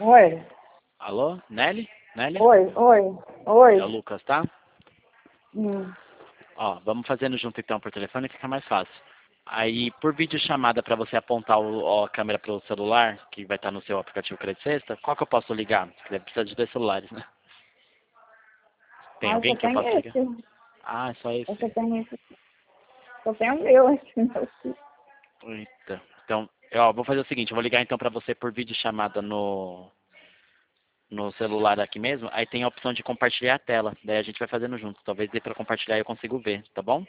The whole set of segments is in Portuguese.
Oi. Alô? Nelly? Nelly? Oi, oi, oi. É o Lucas, tá? Hum. Ó, vamos fazendo junto então por telefone, fica mais fácil. Aí, por videochamada, para você apontar a câmera pro celular, que vai estar no seu aplicativo Crédito Sexta, qual que eu posso ligar? Porque deve precisar de 2 celulares, né? Tem Ah, alguém só que eu tem possa ligar? esse. Ah, é só Eu só esse. tenho esse. Só tenho o meu aqui, meu filho. Eita. Então, ó, vou fazer o seguinte, eu vou ligar então para você por videochamada no celular aqui mesmo, aí tem a opção de compartilhar a tela, daí a gente vai fazendo junto. Talvez dê para compartilhar e eu consigo ver, tá bom?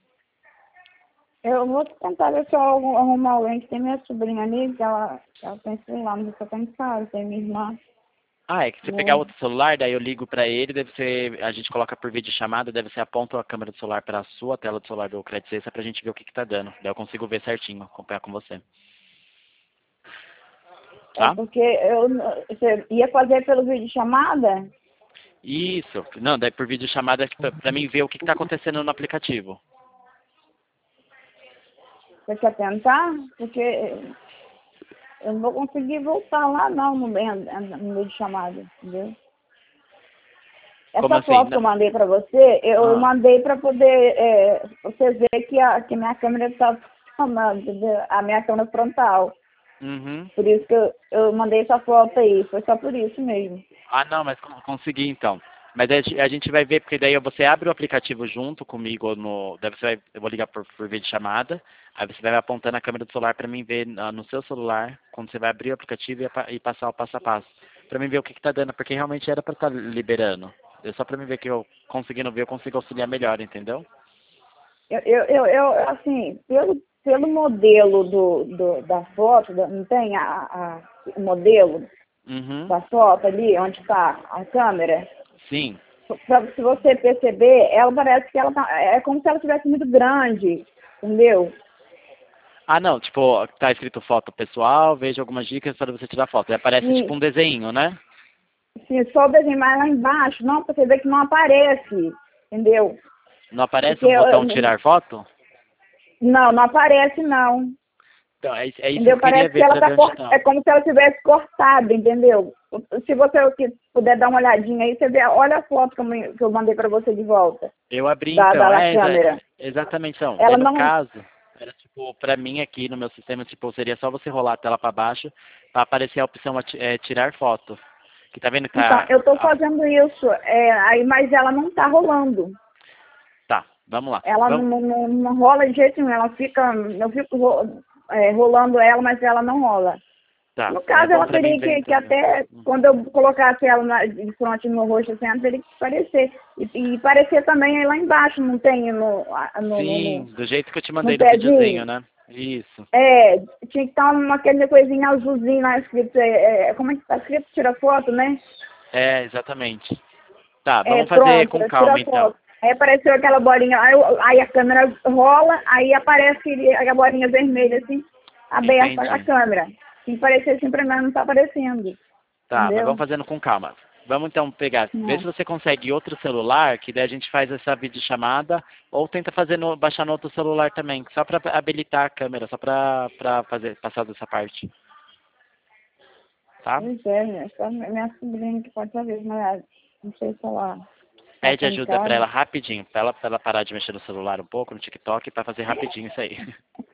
Eu vou tentar ver se eu arrumar alguém que tem minha sobrinha ali, que ela tem celular, mas eu só tenho em casa, tem minha irmã. Ah, é que você pegar outro celular, daí eu ligo pra ele, deve ser, a gente coloca por videochamada, deve ser aponta a câmera do celular para a sua tela do celular do Crédito Sexta pra gente ver o que que tá dando. Daí eu consigo ver certinho, acompanhar com você. É Tá? porque você ia fazer pelo vídeo chamada? Isso. Não, daí por videochamada pra mim ver o que que tá acontecendo no aplicativo. Você quer tentar? Porque eu não vou conseguir voltar lá não no vídeo chamada, entendeu? Como Essa assim? foto que eu mandei para você, eu Ah, mandei para poder você ver que minha câmera está funcionando, entendeu? A minha câmera frontal. uhum. Por isso que eu mandei essa foto aí, foi só por isso mesmo. Ah, não, mas consegui então. Mas daí a gente vai ver, porque daí você abre o aplicativo junto comigo no. Daí você vai, eu vou ligar por videochamada, aí você vai apontando a câmera do celular para mim ver no seu celular, quando você vai abrir o aplicativo e passar o passo a passo. Para mim ver o que que tá dando, porque realmente era para estar liberando. É só para mim ver que eu conseguindo ver, eu consigo auxiliar melhor, entendeu? Assim, pelo modelo da foto, não tem o modelo Uhum. da foto ali, onde está a câmera? Sim. Se você perceber, ela parece que ela tá, é como se ela tivesse muito grande, entendeu? Ah, não, tipo, tá escrito foto pessoal, veja algumas dicas para você tirar foto. Aí aparece tipo E um desenho, né? se só desenhar lá embaixo, não, pra você ver que não aparece, entendeu? Não aparece Porque um botão tirar foto? não aparece não, Então, é isso que eu entendeu? queria Parece que ver ela para tá, ver onde tá. é como se ela tivesse cortado, entendeu? Se você puder dar uma olhadinha aí, você vê, olha a foto que eu mandei para você de volta, Eu abri da então, câmera. exatamente então. Daí Ela no não, caso, era tipo, pra mim aqui no meu sistema, tipo, seria só você rolar a tela para baixo para aparecer a opção tirar foto. Que tá vendo que então, tá. eu tô fazendo isso, aí, mas ela não tá rolando. Tá, vamos lá. Ela Vamos, não rola de jeito nenhum, eu fico rolando ela, mas ela não rola. tá, No é caso, bom ela pra mim teria ver que então. até, quando eu colocasse ela de frente no meu rosto, assim, ela teria que aparecer. E parecer também aí lá embaixo, não tem Sim, do jeito que eu te no mandei no videozinho, pezinho. né? Isso. Tinha que estar aquele coisinha azulzinho lá escrito, como é que tá escrito? Tira foto, né? É, exatamente. Tá, vamos fazer Pronto, com calma tira então. foto. Aí apareceu aquela bolinha, aí a câmera rola, aí aparece a bolinha vermelha, assim, aberta a Entendi. câmera. Se parecer assim, pra mim não tá aparecendo, Tá, mas vamos entendeu? fazendo com calma. Vamos então pegar, ver se Não. você consegue outro celular, que daí a gente faz essa videochamada, ou tenta fazer baixar no outro celular também, só para habilitar a câmera, só para fazer passar dessa parte, tá? Pois é, só minha sobrinha que pode saber, mas não sei falar. Tá Pede aqui em ajuda para casa. ela rapidinho, pra ela parar de mexer no celular um pouco, no TikTok, para fazer rapidinho isso aí.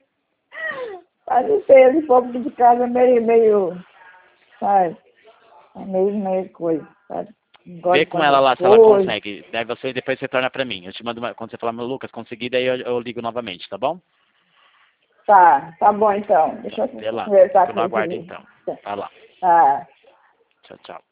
Pode ser, esse povo de casa é meio, sabe? É meio coisa, sabe? Não gosta Vê de com ela fazer lá se ela coisa. consegue, daí você depois retorna para mim. Eu te mando quando você falar, meu Lucas, consegui, daí eu ligo novamente, tá bom? Tá bom então. Então, Deixa eu vê lá, conversar fico com no ele aguardo primeiro. então. Vai lá. Tá. Tchau, tchau.